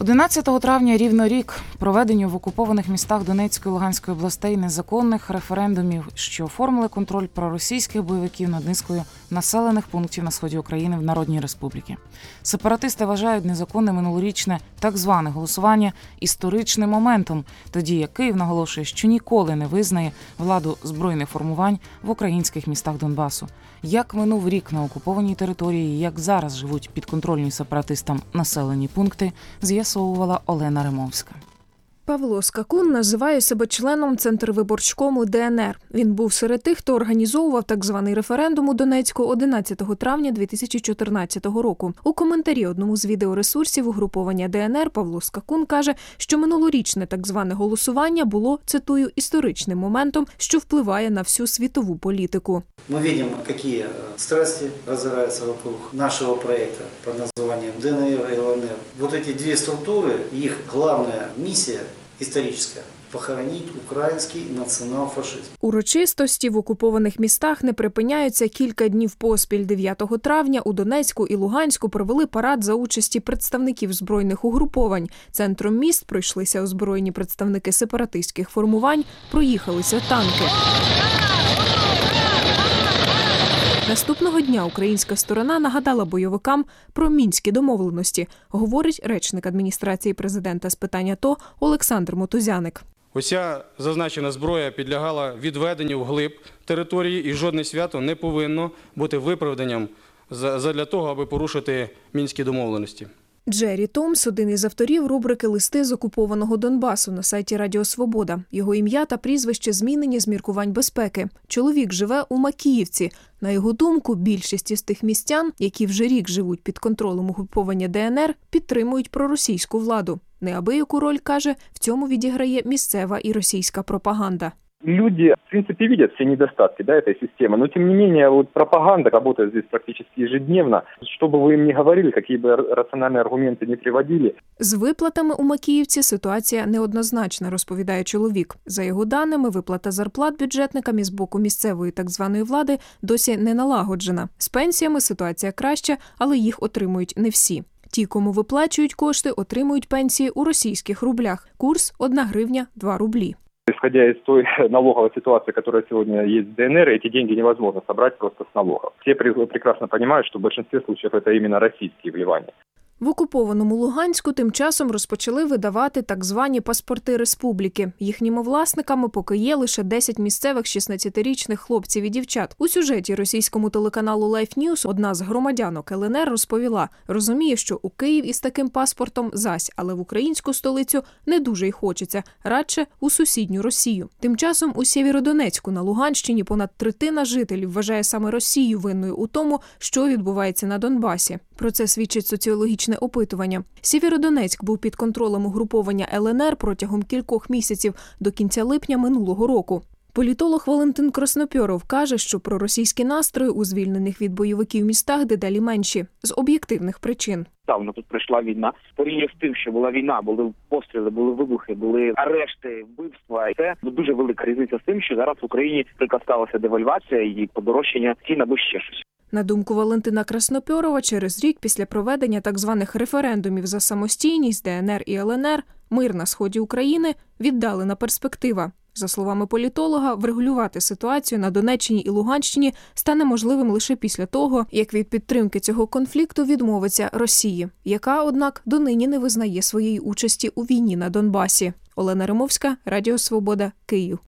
11 травня рівно рік проведенню в окупованих містах Донецької і Луганської областей незаконних референдумів, що оформили контроль проросійських бойовиків над низкою населених пунктів на сході України в Народній Республіці. Сепаратисти вважають незаконне минулорічне так зване голосування історичним моментом, тоді як Київ наголошує, що ніколи не визнає владу збройних формувань в українських містах Донбасу. Як минув рік на окупованій території, як зараз живуть підконтрольні сепаратистам населені пункти, з'ясовувала Олена Римовська. Павло Скакун називає себе членом Центрвиборчкому ДНР. Він був серед тих, хто організовував так званий референдум у Донецьку 11 травня 2014 року. У коментарі одному з відеоресурсів угруповання ДНР Павло Скакун каже, що минулорічне так зване голосування було, цитую, історичним моментом, що впливає на всю світову політику. Ми бачимо, які страсті розгораються вокруг нашого проєкту під названням ДНР і ЛНР. Вот эти дві структури, їх головна місія історична – похоронити український націонал-фашизм. Урочистості в окупованих містах не припиняються кілька днів поспіль. 9 травня у Донецьку і Луганську провели парад за участі представників збройних угруповань. Центром міст пройшлися озброєні представники сепаратистських формувань, проїхалися танки. Наступного дня українська сторона нагадала бойовикам про мінські домовленості, говорить речник адміністрації президента з питань АТО Олександр Мотузяник. Уся зазначена зброя підлягала відведенню вглиб території і жодне свято не повинно бути виправданням задля того, аби порушити мінські домовленості. Джері Томс – один із авторів рубрики «Листи з окупованого Донбасу» на сайті Радіо Свобода. Його ім'я та прізвище змінені з міркувань безпеки. Чоловік живе у Макіївці. На його думку, більшість із тих містян, які вже рік живуть під контролем угруповання ДНР, підтримують проросійську владу. Неабияку роль, каже, в цьому відіграє місцева і російська пропаганда. Люди, в принципе, видят все недостатки этой системы, но, тем не менее, пропаганда работает здесь практически ежедневно. Что бы вы им ни говорили, какие бы рациональные аргументы ни приводили. З виплатами у Макіївці ситуація неоднозначна, розповідає чоловік. За його даними, виплата зарплат бюджетникам із боку місцевої так званої влади досі не налагоджена. З пенсіями ситуація краща, але їх отримують не всі. Ті, кому виплачують кошти, отримують пенсії у російських рублях. Курс – 1 гривня, 2 рублі. Исходя из той налоговой ситуации, которая сегодня есть в ДНР, эти деньги невозможно собрать просто с налогов. Все прекрасно понимают, что в большинстве случаев это именно российские вливания. В окупованому Луганську тим часом розпочали видавати так звані паспорти республіки. Їхніми власниками поки є лише 10 місцевих 16-річних хлопців і дівчат. У сюжеті російському телеканалу Life News одна з громадянок ЛНР розповіла, розуміє, що у Київ із таким паспортом зась, але в українську столицю не дуже й хочеться, радше у сусідню Росію. Тим часом у Сєвєродонецьку на Луганщині понад третина жителів вважає саме Росію винною у тому, що відбувається на Донбасі. Про це свідчить соціологічне опитування. Сєвєродонецьк був під контролем угруповання ЛНР протягом кількох місяців до кінця липня минулого року. Політолог Валентин Краснопьоров каже, що проросійські настрої у звільнених від бойовиків містах дедалі менші з об'єктивних причин. Давно тут прийшла війна. Порівняно з тим, що була війна, були постріли, були вибухи, були арешти, вбивства. І це дуже велика різниця з тим, що зараз в Україні сталася девальвація і подорожчання цін або ще щось. На думку Валентина Краснопьорова, через рік після проведення так званих референдумів за самостійність ДНР і ЛНР мир на сході України віддалена перспектива. За словами політолога, врегулювати ситуацію на Донеччині і Луганщині стане можливим лише після того, як від підтримки цього конфлікту відмовиться Росія, яка, однак, донині не визнає своєї участі у війні на Донбасі. Олена Римовська, Радіо Свобода, Київ.